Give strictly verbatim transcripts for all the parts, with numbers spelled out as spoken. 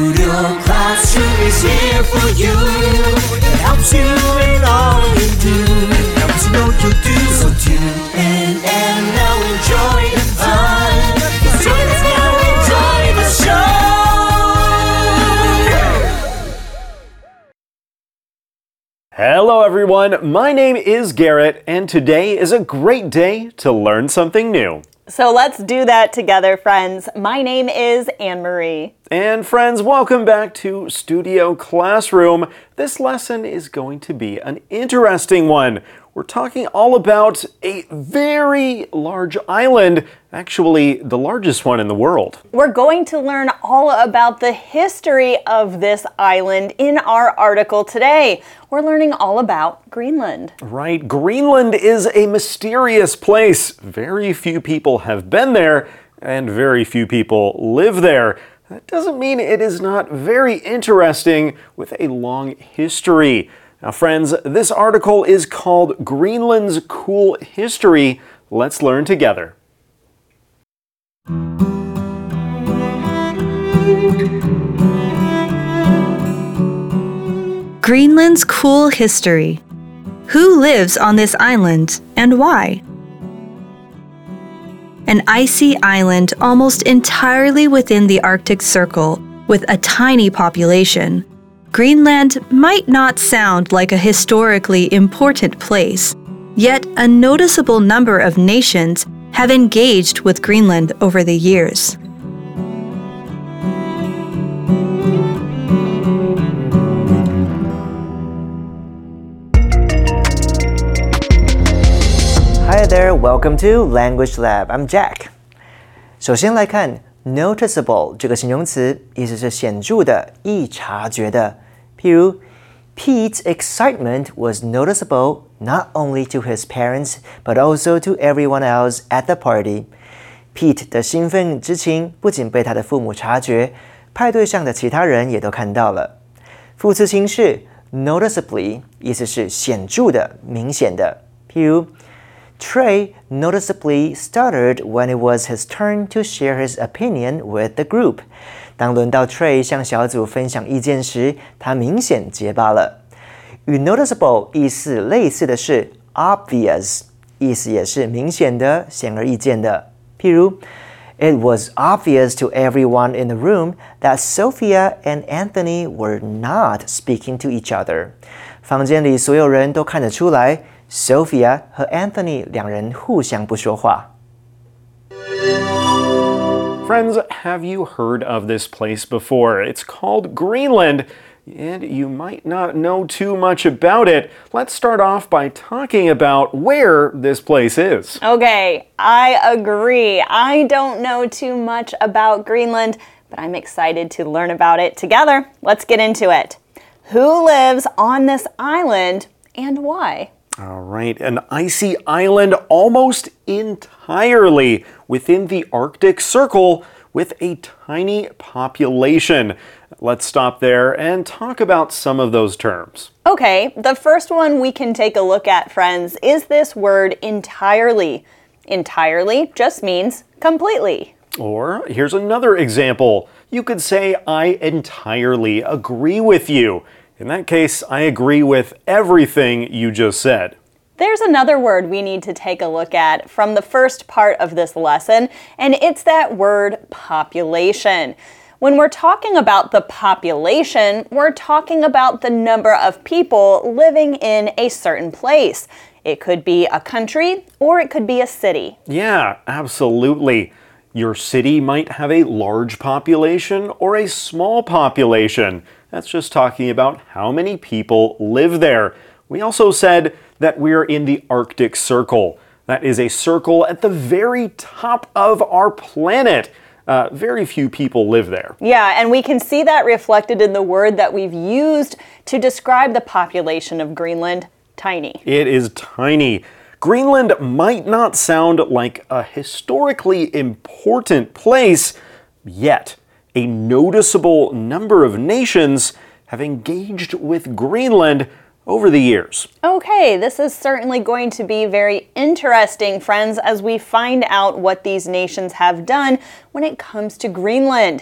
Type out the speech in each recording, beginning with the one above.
Studio Classroom is here for you. It helps you in all you do. It helps you know you do. So tune in and now enjoy the fun. Join us now, enjoy the show. Hello everyone, my name is Garrett, and today is a great day to learn something new. So let's do that together, friends. My name is Anne-Marie. And friends, welcome back to Studio Classroom. This lesson is going to be an interesting one. We're talking all about a very large island, actually the largest one in the world. We're going to learn all about the history of this island in our article today. We're learning all about Greenland. Right, Greenland is a mysterious place. Very few people have been there, and very few people live there. That doesn't mean it is not very interesting with a long history. Now, friends, this article is called Greenland's Cool History. Let's learn together. Greenland's Cool History. Who lives on this island and why? An icy island almost entirely within the Arctic Circle, with a tiny population. Greenland might not sound like a historically important place, yet a noticeable number of nations have engaged with Greenland over the years. Hi there, welcome to Language Lab. I'm Jack. 首先来看 noticeable 这个形容词，意思是显著的、易察觉的。譬如 Pete's excitement was noticeable not only to his parents but also to everyone else at the party. Pete 的兴奋之情不仅被他的父母察觉，派对上的其他人也都看到了。副词形式 noticeably 意思是显著的、明显的。譬如Trey noticeably stuttered when it was his turn to share his opinion with the group. 当轮到 Trey 向小组分享意见时，他明显结巴了。与 noticeable 意思类似的是 obvious， 意思也是明显的、显而易见的。譬如 It was obvious to everyone in the room that Sophia and Anthony were not speaking to each other. 房间里所有人都看得出来Sophia 和 Anthony 两人互相不说话。 Friends, have you heard of this place before? It's called Greenland, and you might not know too much about it. Let's start off by talking about where this place is. Okay, I agree. I don't know too much about Greenland, but I'm excited to learn about it together. Let's get into it. Who lives on this island and why? All right, an icy island almost entirely within the Arctic Circle with a tiny population. Let's stop there and talk about some of those terms. Okay, the first one we can take a look at, friends, is this word entirely. Entirely just means completely. Or here's another example. You could say, I entirely agree with you. In that case, I agree with everything you just said. There's another word we need to take a look at from the first part of this lesson, and it's that word population. When we're talking about the population, we're talking about the number of people living in a certain place. It could be a country or it could be a city. Yeah, absolutely. Your city might have a large population or a small population. That's just talking about how many people live there. We also said that we're in the Arctic Circle. That is a circle at the very top of our planet. Uh, very few people live there. Yeah, and we can see that reflected in the word that we've used to describe the population of Greenland, tiny. It is tiny. Greenland might not sound like a historically important place, yet a noticeable number of nations have engaged with Greenland over the years. Okay, this is certainly going to be very interesting, friends, as we find out what these nations have done when it comes to Greenland.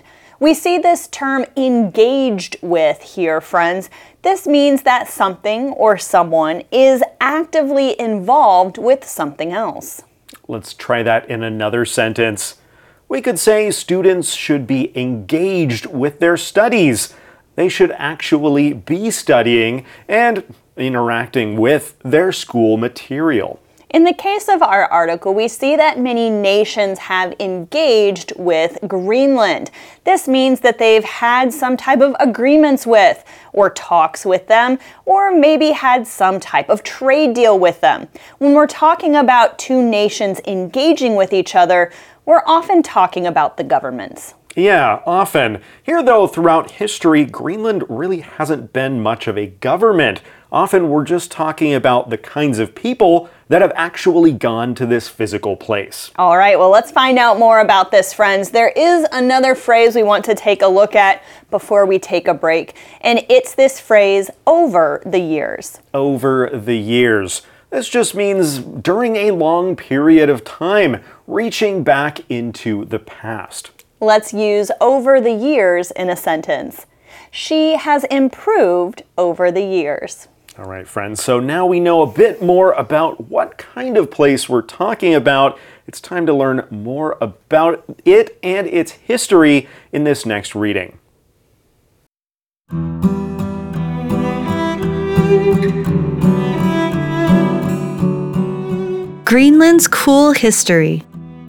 We see this term engaged with here, friends. This means that something or someone is actively involved with something else. Let's try that in another sentence. We could say students should be engaged with their studies. They should actually be studying and interacting with their school material. In the case of our article, we see that many nations have engaged with Greenland. This means that they've had some type of agreements with, or talks with them, or maybe had some type of trade deal with them. When we're talking about two nations engaging with each other, we're often talking about the governments. Yeah, often. Here, though, throughout history, Greenland really hasn't been much of a government. Often we're just talking about the kinds of people that have actually gone to this physical place. All right, well, let's find out more about this, friends. There is another phrase we want to take a look at before we take a break, and it's this phrase, over the years. Over the years. This just means during a long period of time, reaching back into the past. Let's use over the years in a sentence. She has improved over the years. All right, friends, so now we know a bit more about what kind of place we're talking about. It's time to learn more about it and its history in this next reading. Greenland's cool history.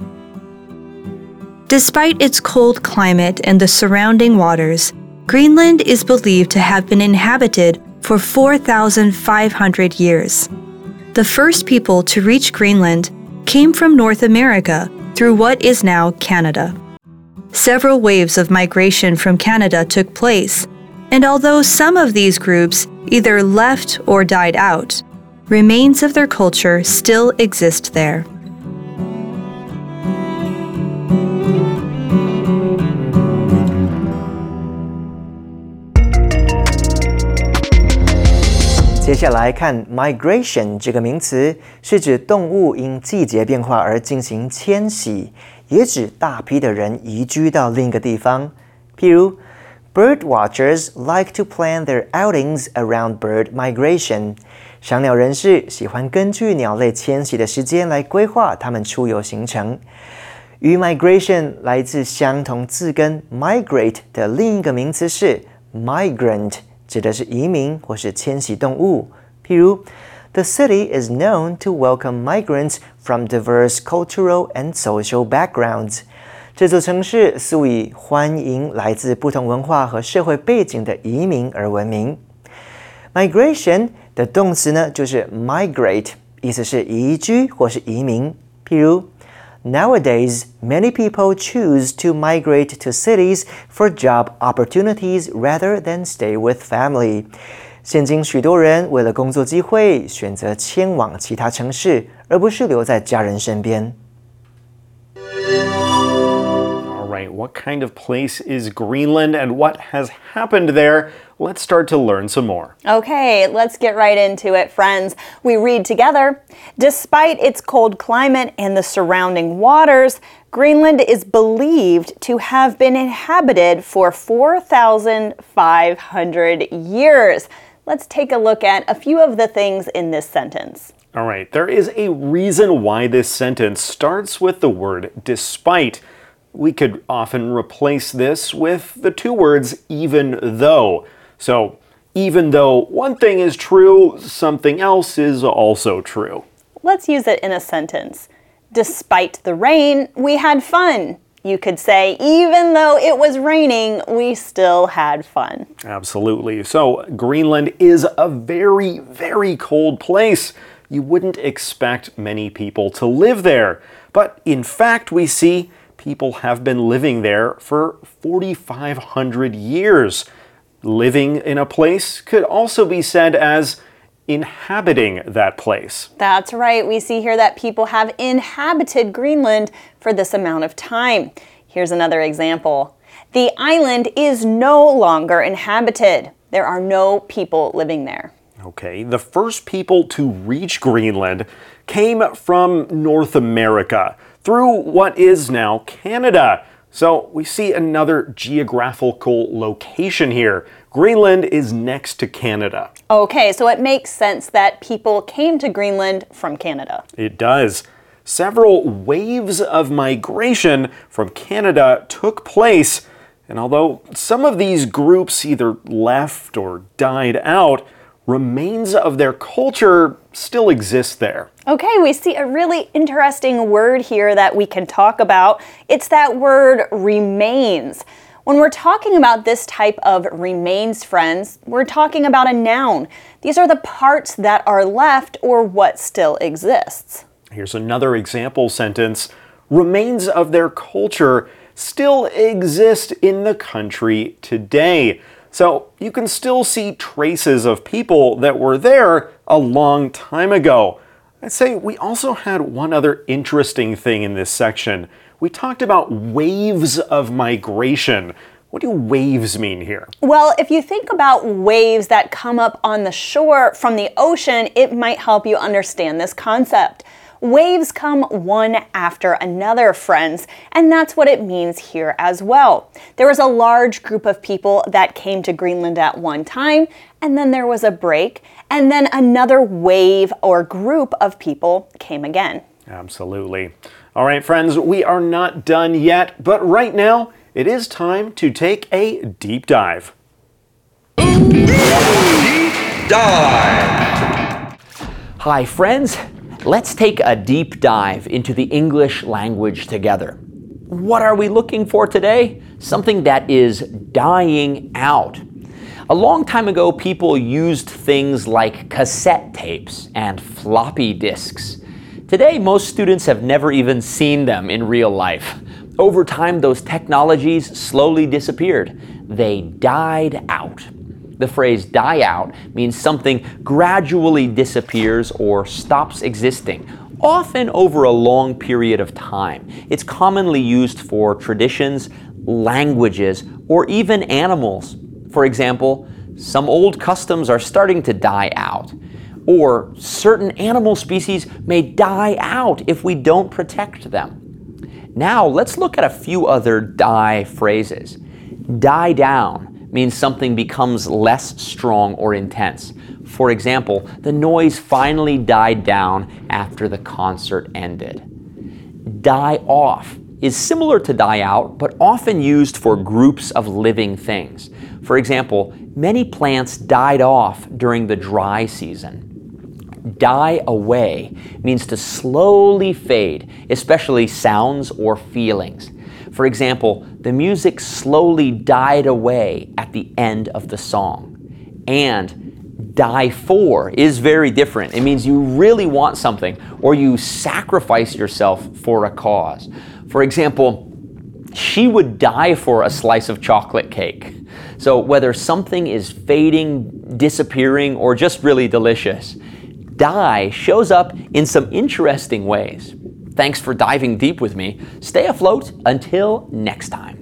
Despite its cold climate and the surrounding waters, Greenland is believed to have been inhabited for four thousand five hundred years. The first people to reach Greenland came from North America through what is now Canada. Several waves of migration from Canada took place, and although some of these groups either left or died out, remains of their culture still exist there. 接下来看 migration 这个名词，是指动物因季节变化而进行迁徙，也指大批的人移居到另一个地方。譬如 bird watchers like to plan their outings around bird migration. 赏鸟人士喜欢根据鸟类迁徙的时间来规划他们出游行程。与 migration 来自相同字根 migrate 的另一个名词是 migrant， 指的是移民或是迁徙动物。譬如 The city is known to welcome migrants from diverse cultural and social backgrounds. 这座城市素以欢迎来自不同文化和社会背景的移民而闻名。Migration 的动词呢，就是 migrate， 意思是移居或是移民。譬如 Nowadays, many people choose to migrate to cities for job opportunities rather than stay with family. 现今许多人为了工作机会，选择迁往其他城市，而不是留在家人身边。 What kind of place is Greenland and what has happened there? Let's start to learn some more. Okay, let's get right into it, friends. We read together. Despite its cold climate and the surrounding waters, Greenland is believed to have been inhabited for four thousand five hundred years. Let's take a look at a few of the things in this sentence. All right, there is a reason why this sentence starts with the word despite. We could often replace this with the two words even though. So, even though one thing is true, something else is also true. Let's use it in a sentence. Despite the rain, we had fun. You could say, even though it was raining, we still had fun. Absolutely. So, Greenland is a very, very cold place. You wouldn't expect many people to live there. But in fact, we see people have been living there for forty-five hundred years. Living in a place could also be said as inhabiting that place. That's right. We see here that people have inhabited Greenland for this amount of time. Here's another example. The island is no longer inhabited. There are no people living there. Okay, the first people to reach Greenland came from North America through what is now Canada. So we see another geographical location here. Greenland is next to Canada. Okay, so it makes sense that people came to Greenland from Canada. It does. Several waves of migration from Canada took place, and although some of these groups either left or died out, remains of their culture still exist there. Okay, we see a really interesting word here that we can talk about. It's that word remains. When we're talking about this type of remains, friends, we're talking about a noun. These are the parts that are left or what still exists. Here's another example sentence. Remains of their culture still exist in the country today. So you can still see traces of people that were there a long time ago. I'd say we also had one other interesting thing in this section. We talked about waves of migration. What do waves mean here? Well, if you think about waves that come up on the shore from the ocean, it might help you understand this concept. Waves come one after another, friends, and that's what it means here as well. There was a large group of people that came to Greenland at one time, and then there was a break, and then another wave or group of people came again. Absolutely. All right, friends, we are not done yet, but right now it is time to take a deep dive. Deep dive. Hi, friends. Let's take a deep dive into the English language together. What are we looking for today? Something that is dying out. A long time ago, people used things like cassette tapes and floppy disks. Today, most students have never even seen them in real life. Over time, those technologies slowly disappeared. They died out. The phrase die out means something gradually disappears or stops existing, often over a long period of time. It's commonly used for traditions, languages, or even animals. For example, some old customs are starting to die out, or certain animal species may die out if we don't protect them. Now, let's look at a few other die phrases. Die down means something becomes less strong or intense. For example, the noise finally died down after the concert ended. Die off is similar to die out, but often used for groups of living things. For example, many plants died off during the dry season. Die away means to slowly fade, especially sounds or feelings. For example, the music slowly died away at the end of the song. And die for is very different. It means you really want something or you sacrifice yourself for a cause. For example, she would die for a slice of chocolate cake. So whether something is fading, disappearing, or just really delicious, die shows up in some interesting ways. Thanks for diving deep with me. Stay afloat until next time.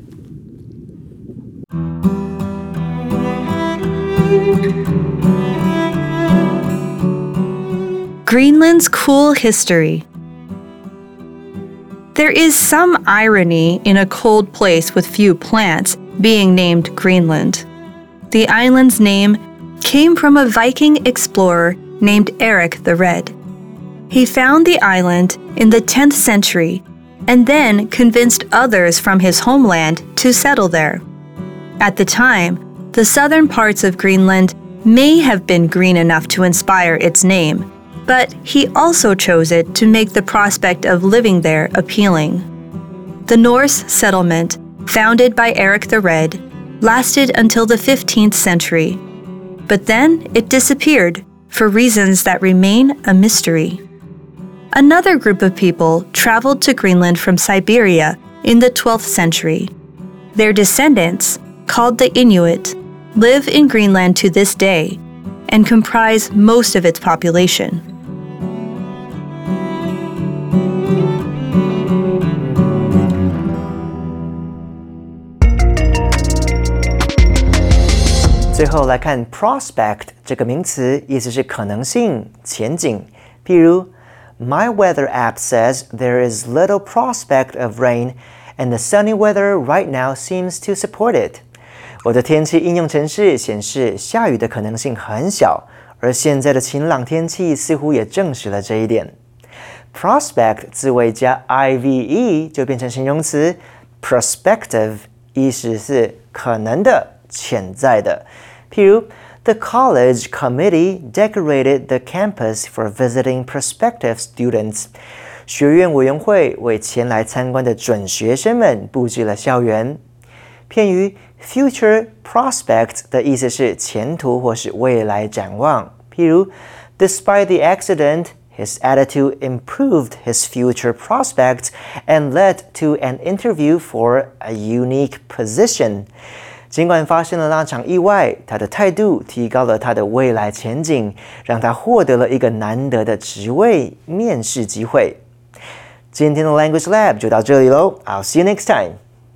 Greenland's cool history. There is some irony in a cold place with few plants being named Greenland. The island's name came from a Viking explorer named Eric the Red. He found the island in the tenth century and then convinced others from his homeland to settle there. At the time, the southern parts of Greenland may have been green enough to inspire its name, but he also chose it to make the prospect of living there appealing. The Norse settlement, founded by Eric the Red, lasted until the fifteenth century, but then it disappeared for reasons that remain a mystery. Another group of people traveled to Greenland from Siberia in the twelfth century. Their descendants, called the Inuit, live in Greenland to this day and comprise most of its population. "最后来看 prospect 这个名词，意思是可能性、前景。譬如 My weather app says there is little prospect of rain and the sunny weather right now seems to support it. 我的天气应用程式显示下雨的可能性很小，而现在的晴朗天气似乎也证实了这一点。Prospect 字尾加 I V E 就变成形容词 prospective， 意思是可能的、潜在的。譬如 The college committee decorated the campus for visiting prospective students. 学院委员会为前来参观的准学生们布置了校园。片语 future prospect 的意思是前途或是未来展望。譬如 Despite the accident, his attitude improved his future prospects and led to an interview for a unique position. 尽管发生了那场意外，他的态度提高了他的未来前景，让他获得了一个难得的职位面试机会。今天的 Language Lab 就到这里喽 ，I'll see you next time.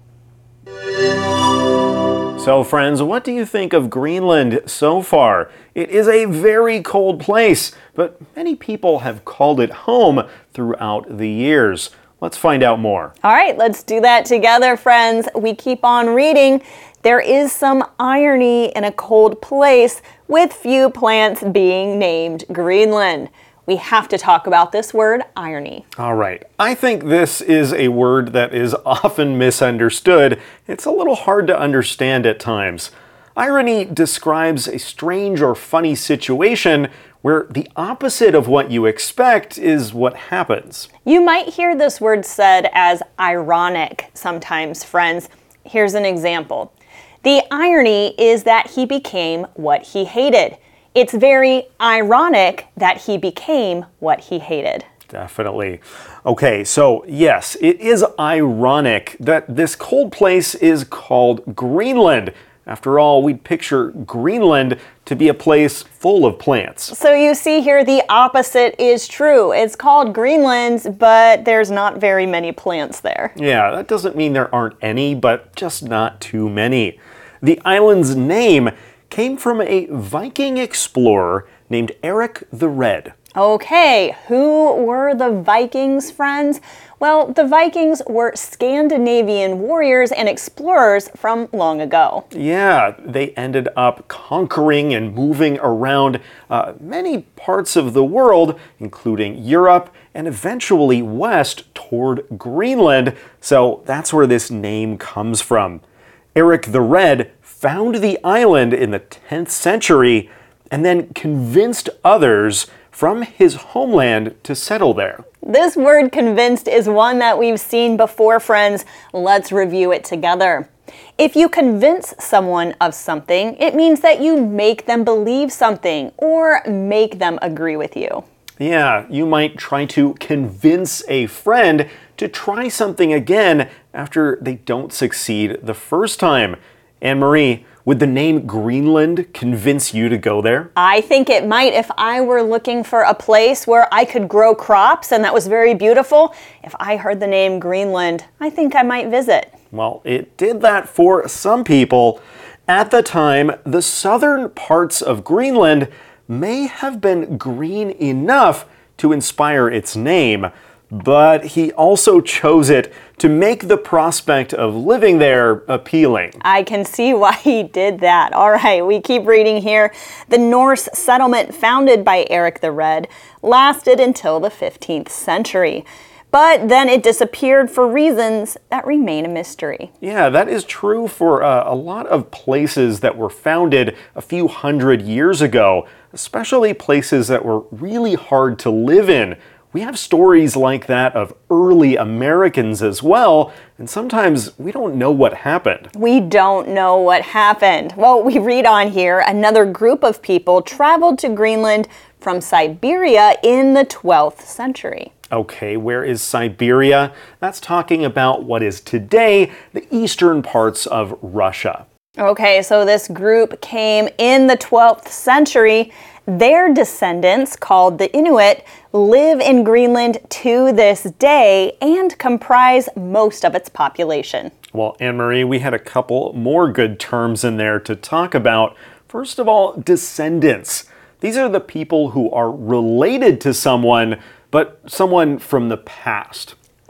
So, friends, what do you think of Greenland so far? It is a very cold place, but many people have called it home throughout the years. Let's find out more. All right, let's do that together, friends. We keep on reading. There is some irony in a cold place with few plants being named Greenland. We have to talk about this word, irony. All right. I think this is a word that is often misunderstood. It's a little hard to understand at times. Irony describes a strange or funny situation where the opposite of what you expect is what happens. You might hear this word said as ironic sometimes, friends. Here's an example. The irony is that he became what he hated. It's very ironic that he became what he hated. Definitely. Okay, so yes, it is ironic that this cold place is called Greenland. After all, we'd picture Greenland to be a place full of plants. So you see here, the opposite is true. It's called Greenland, but there's not very many plants there. Yeah, that doesn't mean there aren't any, but just not too many. The island's name came from a Viking explorer named Eric the Red. Okay, who were the Vikings, friends? Well, the Vikings were Scandinavian warriors and explorers from long ago. Yeah, they ended up conquering and moving around uh, many parts of the world, including Europe and eventually west toward Greenland. So that's where this name comes from. Eric the Red found the island in the tenth century and then convinced others from his homeland to settle there. This word convinced is one that we've seen before, friends. Let's review it together. If you convince someone of something, it means that you make them believe something or make them agree with you. Yeah, you might try to convince a friend to try something again after they don't succeed the first time. Anne-Marie, would the name Greenland convince you to go there? I think it might if I were looking for a place where I could grow crops and that was very beautiful. If I heard the name Greenland, I think I might visit. Well, it did that for some people. At the time, the southern parts of Greenland may have been green enough to inspire its name, but he also chose it to make the prospect of living there appealing. I can see why he did that. All right, we keep reading here. The Norse settlement founded by Eric the Red lasted until the fifteenth century. But then it disappeared for reasons that remain a mystery. Yeah, that is true for uh, a lot of places that were founded a few hundred years ago, especially places that were really hard to live in. We have stories like that of early Americans as well, and sometimes we don't know what happened. We don't know what happened. Well, we read on here, another group of people traveled to Greenland from Siberia in the twelfth century. Okay, where is Siberia? That's talking about what is today the eastern parts of Russia. Okay, so this group came in the twelfth century. Their descendants, called the Inuit, live in Greenland to this day and comprise most of its population. Well, Anne-Marie, we had a couple more good terms in there to talk about. First of all, descendants. These are the people who are related to someone, but someone from the past.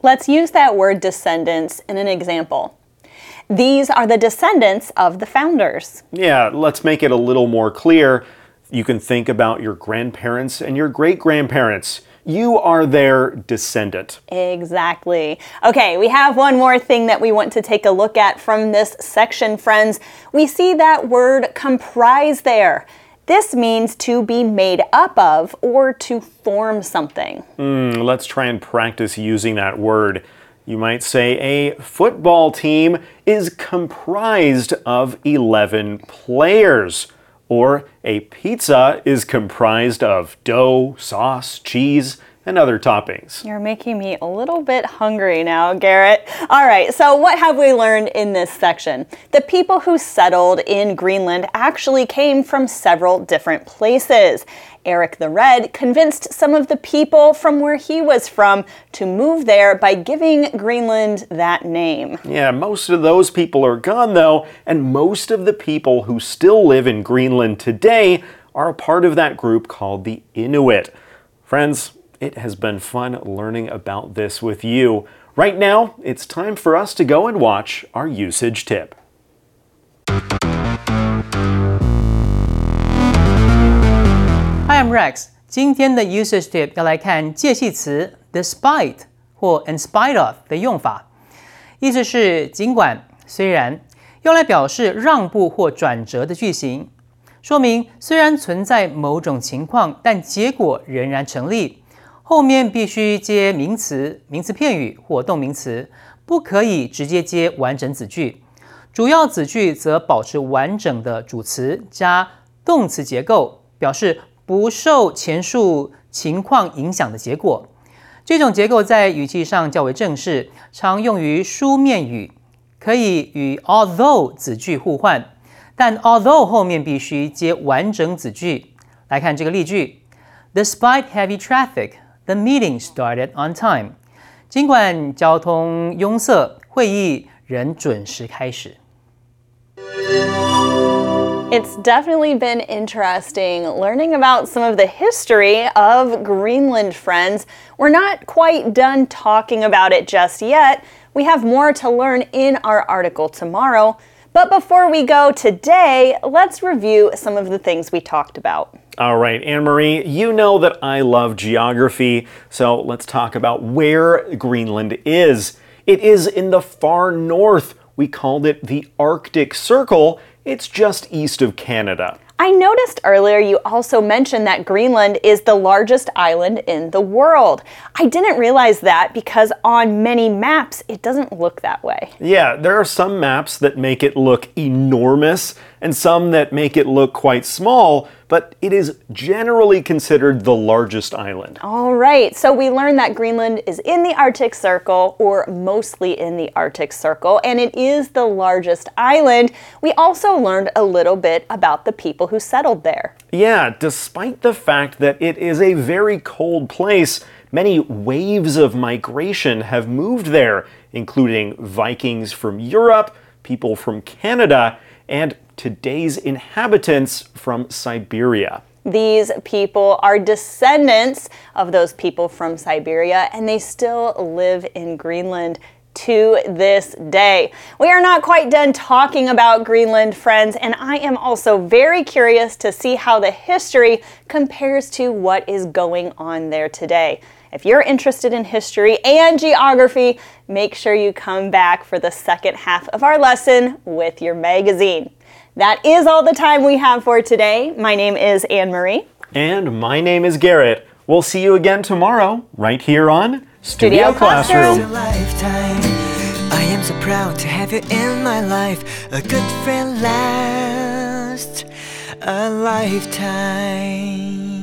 Let's use that word descendants in an example. These are the descendants of the founders. Yeah, let's make it a little more clear. You can think about your grandparents and your great-grandparents. You are their descendant. Exactly. Okay, we have one more thing that we want to take a look at from this section, friends. We see that word comprise there. This means to be made up of or to form something. Mm, let's try and practice using that word. You might say a football team is comprised of eleven players. Or a pizza is comprised of dough, sauce, cheese, and other toppings. You're making me a little bit hungry now, Garrett. All right, so what have we learned in this section? The people who settled in Greenland actually came from several different places. Eric the Red convinced some of the people from where he was from to move there by giving Greenland that name. Yeah, most of those people are gone though, and most of the people who still live in Greenland today are a part of that group called the Inuit. Friends, it has been fun learning about this with you. Right now, it's time for us to go and watch our usage tip. Hi, I'm Rex. 今天的 usage tip 要来看介系词 despite 或 in spite of 的用法，意思是尽管、虽然，用来表示让步或转折的句型，说明虽然存在某种情况，但结果仍然成立。后面必须接名词、名词片语或动名词，不可以直接接完整子句。主要子句则保持完整的主词加动词结构，表示不受前述情况影响的结果。这种结构在语气上较为正式，常用于书面语，可以与 although 子句互换，但 although 后面必须接完整子句。来看这个例句 ：Despite heavy traffic, the meeting started on time. 尽管交通拥塞，会议仍准时开始。 It's definitely been interesting learning about some of the history of Greenland, friends. We're not quite done talking about it just yet. We have more to learn in our article tomorrow. But before we go today, let's review some of the things we talked about. All right, Anne-Marie, you know that I love geography, so let's talk about where Greenland is. It is in the far north. We called it the Arctic Circle. It's just east of Canada. I noticed earlier you also mentioned that Greenland is the largest island in the world. I didn't realize that because on many maps it doesn't look that way. Yeah, there are some maps that make it look enormous and some that make it look quite small, but it is generally considered the largest island. All right, so we learned that Greenland is in the Arctic Circle, or mostly in the Arctic Circle, and it is the largest island. We also learned a little bit about the people who settled there. Yeah, despite the fact that it is a very cold place, many waves of migration have moved there, including Vikings from Europe, people from Canada, and today's inhabitants from Siberia. These people are descendants of those people from Siberia, and they still live in Greenland to this day. We are not quite done talking about Greenland, friends, and I am also very curious to see how the history compares to what is going on there today. If you're interested in history and geography, make sure you come back for the second half of our lesson with your magazine. That is all the time we have for today. My name is Anne-Marie. And my name is Garrett. We'll see you again tomorrow, right here on Studio, Studio Classroom. Classroom. Lifetime. I am so proud to have you in my life. A good friend lasts a lifetime.